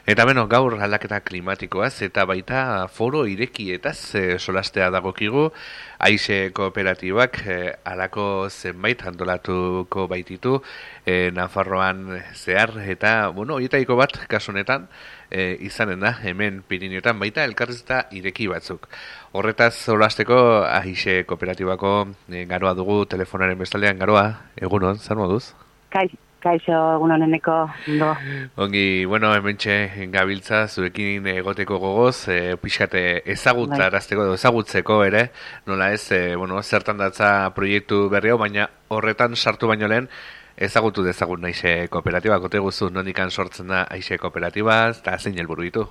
Eta beno, gaur aldaketa klimatikoaz eta baita foro irekietaz solastea dagokigu, Aixe kooperatibak halako zenbait antolatuko baititu Nafarroan zehar eta, horietaiko bat kasu honetan izanen da hemen Pirineotan baita elkarrizketa ireki batzuk. Horretaz solasteko Aixe kooperatibako Garoa dugu telefonaren bestaldean. Garoa, egunon, zer moduz? Kaixo, egun honeneko, ondo. Ongi, hementxe gabiltza zuekin egoteko gogoz, pixate ezagutarazteko edo ezagutzeko ere, nola ez, zertan datza proiektu berri hau, baina horretan sartu baino lehen ezagutu dezagun Aixe kooperatiba, kote guzu nonikan sortzen da Aixe kooperatiba, eta zein helburu ditu?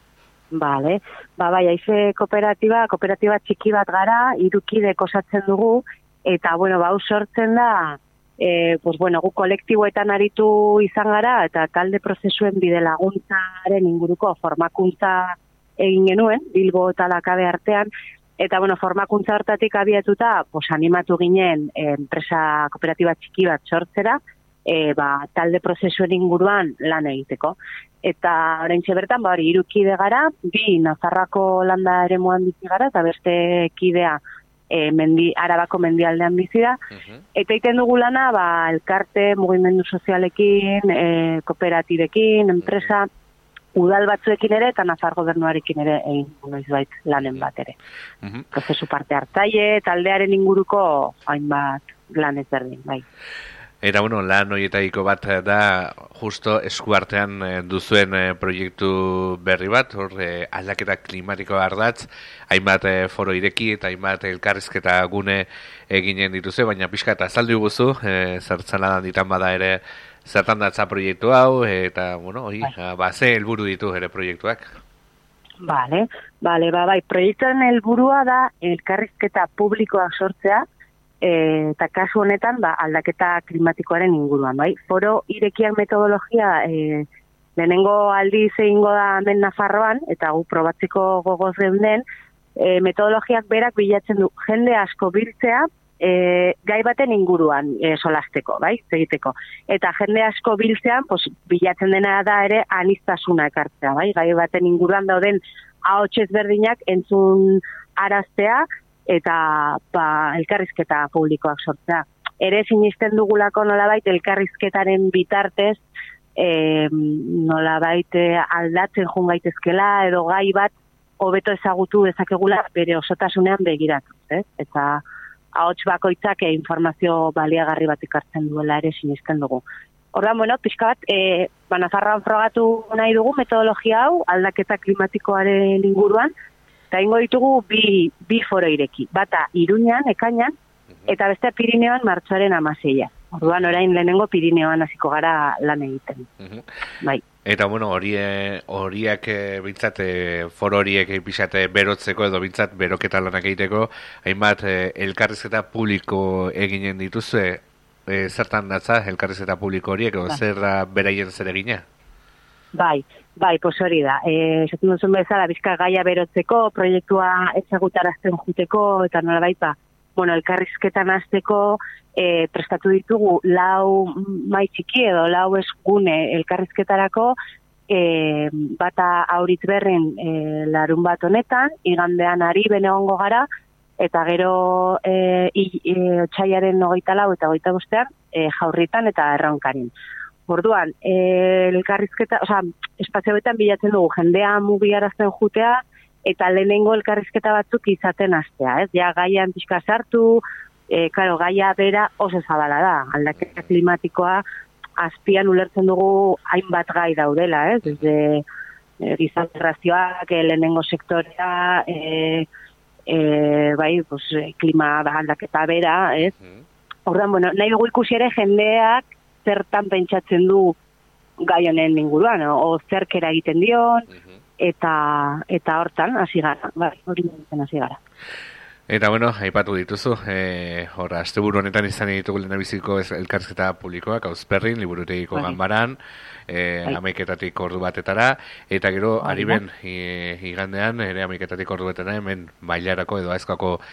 Bai, Aixe kooperatiba txiki bat gara, 3 kidek osatzen dugu, eta, hau sortzen da, gu kolektiboetan aritu izan gara eta talde prozesuen bide laguntzaren inguruko formakuntza egin genuen, Bilbo eta Lakabe artean, eta formakuntza hortatik abiatuta animatu ginen enpresa kooperatiba txiki bat sortzera, talde prozesuen inguruan lan egiteko. Eta oraintxe bertan, 3 kide gara, 2 Nafarroako landa eremuan bizi gara, eta beste kidea Arabako mendialdean bizi da, eta egiten dugu lana, elkarte, mugimendu sozialekin, kooperatibekin, enpresa, udal batzuekin ere, eta Nafar gobernuarekin ere egin noizbait lanen bat ere. Prozesu parte hartzaile, taldearen inguruko hainbat lan ezberdin, bai. Eta, lan horietaiko bat da, justo eskuartean duzuen proiektu berri bat, aldaketa klimatiko ardatz, hainbat foro ireki eta hainbat elkarrizketa gune eginen dituzue, baina pixka eta azaldu guzu, zertzaladan ditan bada ere zertan datza proiektu hau, eta, ze helburu ditu ere proiektuak. Bai, proiektuen helburua da elkarrizketa publikoak sortzea, eta kasu honetan aldaketa klimatikoaren inguruan, bai. Foro irekiak metodologia lehenengo aldiz egingo da hemen Nafarroan, eta gu probatzeko gogoz geunden, metodologiak berak bilatzen du jende asko biltzea gai baten inguruan solasteko, bai, egiteko. Eta jende asko biltzean, bilatzen dena da ere aniztasuna ekartzea, bai, gai baten inguruan dauden ahots ezberdinak entzun araztea, eta elkarrizketa publikoak sortzea. Ere sinisten dugulako nolabait elkarrizketaren bitartez nolabait aldatzen joan gaitezkela edo gai bat hobeto ezagutu dezakegula bere osotasunean begiratu, eta ahots bakoitzak informazio baliagarri bat ekartzen duela ere sinisten dugu. Orduan, pixka bat, Nafarroan frogatu nahi dugu metodologia hau aldaketa klimatikoaren inguruan, eta ingo ditugu bi foro ireki. Bata Iruñan, ekainan, eta beste Pirineoan martxoaren 16. Orduan orain lehenengo Pirineoan hasiko gara lan egiten. Bai. Eta horiak bintzat, foro horiek pixate berotzeko edo bintzat beroketa lanak egiteko, hainbat elkarrizketa publiko eginen dituzue, zertan datza elkarrizketa publiko horiek, edo zer beraien zer egina? Bai, hori da. Esaten duzun bezala, bizka gaia berotzeko, proiektua ezagutarazten juteko, eta nolabait, elkarrizketan hasteko prestatu ditugu 4 mai txiki edo 4 esgune elkarrizketarako, bata Auritz Berrin larun bat honetan, igandean Ariben egongo gara, eta gero otsailaren 24 eta 25 Jaurritan eta Erronkarin. Orduan, elkarrizketa, espazio betan bilatzen dugu jendea mugiarazten jutea, eta lehenengo elkarrizketa batzuk izaten hastea, ez? Ja, gaian pixka sartu, gaia bera oso zabala da, aldaketa klimatikoa azpian ulertzen dugu hainbat gai daudela, ez? Desde gizarterazioak, lehenengo sektorea, klima aldaketa bera, ez? Orduan, nahi dugu ikusi ere jendeak zertan pentsatzen du gai honen inguruan, o zerkera egiten dion, eta hortan hasi gara, hori egiten hasi gara. Eta aipatu dituzu, asteburu honetan izan ditugu lehendabiziko elkarrizketa publikoak, Auzperrin, liburutegiko ganbaran, 11:00 ordu batetara, eta gero Ariben igandean, ere 11:00 ordu batetara, hemen Bailarako edo Aezkoako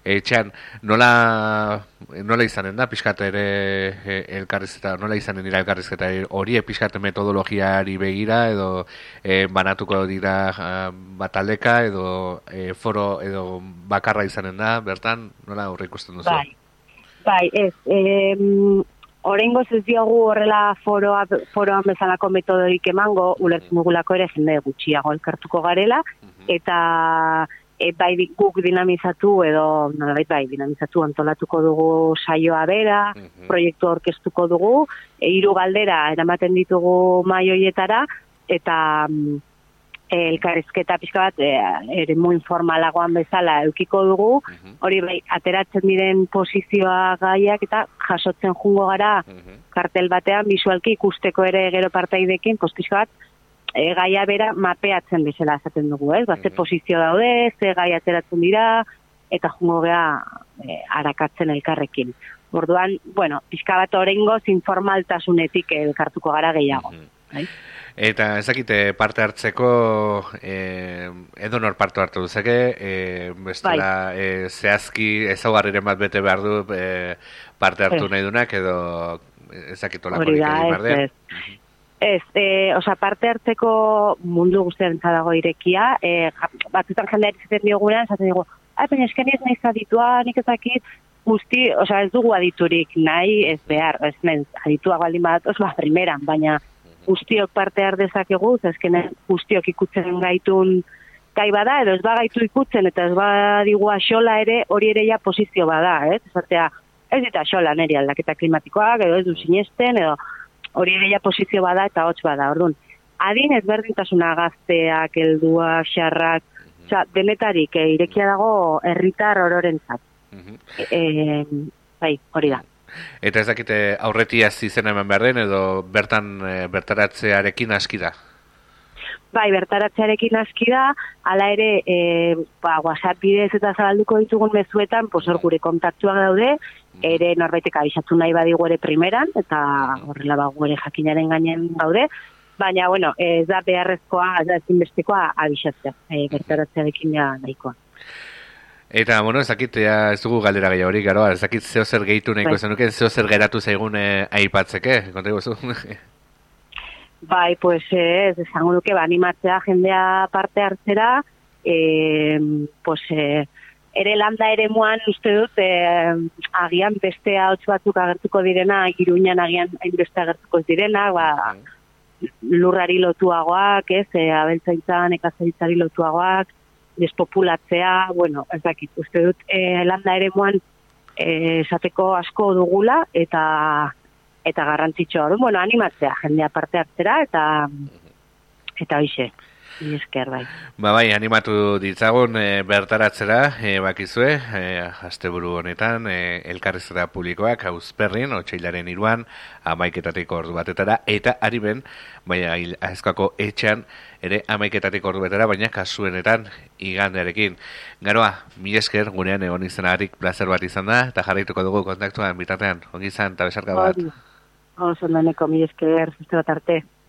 Etxean, nola izanen da, pixkat ere elkarrizketa, nola izanen dira elkarrizketa hori, pixkat metodologiari begira, edo banatuko dira bataldeka, edo foro, edo bakarra izanen da, bertan, nola horre ikusten duzu? Bai, ez, oraingoz ez diogu horrela foroan bezalako metodorik emango, ulertzen dugulako ere jende gutxiago elkartuko garela, eta bai guk dinamizatu edo bai dinamizatu antolatuko dugu saioa bera, proiektu aurkeztuko dugu, 3 galdera eramaten ditugu mahai hoietara, eta elkarrizketa pixka bat eremu informalagoan bezala eukiko dugu, hori bai ateratzen diren posizioa gaiak eta jasotzen jungo gara kartel batean bisualki ikusteko ere gero partaidekin, pixka bat gaia bera mapeatzen bezala esaten dugu, ez? Ze posizio daude, ze gai ateratzen dira, eta jungo gea arakatzen elkarrekin. Orduan, bueno, pixka bat oraingoz informaltasunetik elkartuko gara gehiago. Eta ezakite parte hartzeko edo nor parte hartu duzeke, bestela zehazki ezaugarriren bat bete behar du parte hartu nahi dunak, edo ezakitolakorik egin behar den. Ez, parte hartzeko mundu guztian dago irekia, batzutan jendeak izaten diogunean, esaten digu, baina esken ez nahiz aditua, nik ezakit, ez dugu aditurik nahi, ez behar, ez nahiz adituak baldin badatoz, primeran, baina guztiok parte har dezakegu, ezken guztiok ikutzen gaitun gai bada, edo ez bagaitu ikutzen, eta ez badigu axola ere, hori ere ja posizio bada, ez? Ez dita axola neri aldaketa klimatikoak, edo ez du sinesten, edo hori ere ja posizio bada eta hots bada. Orduan, adin ezberdintasuna gazteak, helduak, xarrak, denetarik irekia dago herritar ororentzat. Bai, hori da. Eta ez dakite aurretiaz izena eman behar den, edo bertaratzearekin aski da? Bai, bertaratzearekin aski da, hala ere, WhatsApp bidez eta zabalduko ditugun mezuetan, hor gure kontaktuak daude, ere norbaitek abisatu nahi badigu ere primeran, eta horrela gure jakinaren gainen gaude, baina, bueno, ez da beharrezkoa, ez da ezinbestekoa abisatzea, bertaratzearekin ja nahikoa. Eta, bueno, ez dugu galdera gehiago hori, gero, ez dakit zeo zer gehitu nahiko zenuke, zeo zer geratu zaigun aipatzeke, konta guzu? Bai, pues ez, esango duke, animatzea jendea parte hartzera, ere landa ere muan uste dut, agian beste ahots batzuk agertuko direna, Iruñan agian beste agertuko direna, lurrari lotuagoak, abeltzaintzan, ekazaritzari lotuagoak, despopulatzea, bueno, ez dakit, uste dut, landa ere muan esateko asko dugula, eta garrantzitsua. Bueno, animatzea, jendea parte hartzera, eta hoixe, esker bai. Bai, animatu ditzagun bertaratzera, bakizue, asteburu honetan, elkarrizketa publikoak, Auzperrin, otsailaren 3an, 11:00 ordu batetara, eta ariben, baina Aezkoako etxean, ere 11:00 ordu batetara, baina kasuenetan igandearekin. Garoa, mila esker, gurean egon izanagatik plazer bat izan da, eta jarraituko dugu kontaktuan bitartean, ongi izan, eta besarka bat. Oso laneko, mila esker, beste bat arte.